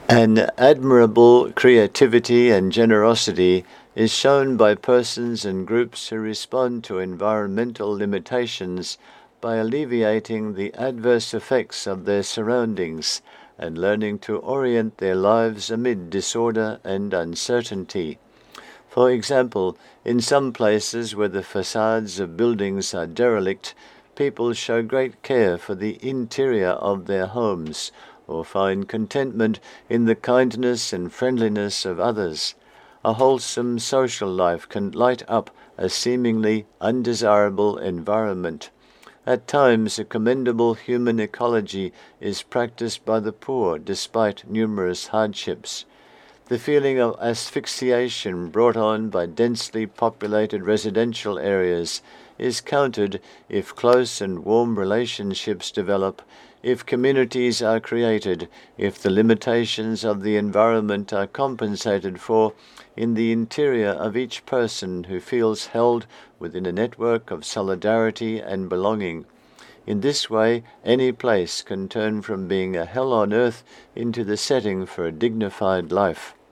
An admirable creativity and generosity is shown by persons and groups who respond to environmental limitations by alleviating the adverse effects of their surroundings and learning to orient their lives amid disorder and uncertainty. For example, in some places where the facades of buildings are derelict, people show great care for the interior of their homes, or find contentment in the kindness and friendliness of others. A wholesome social life can light up a seemingly undesirable environment. At times, a commendable human ecology is practiced by the poor despite numerous hardships. The feeling of asphyxiation brought on by densely populated residential areas is countered if close and warm relationships develop, if communities are created, if the limitations of the environment are compensated for in the interior of each person who feels held within a network of solidarity and belonging. In this way, any place can turn from being a hell on earth into the setting for a dignified life.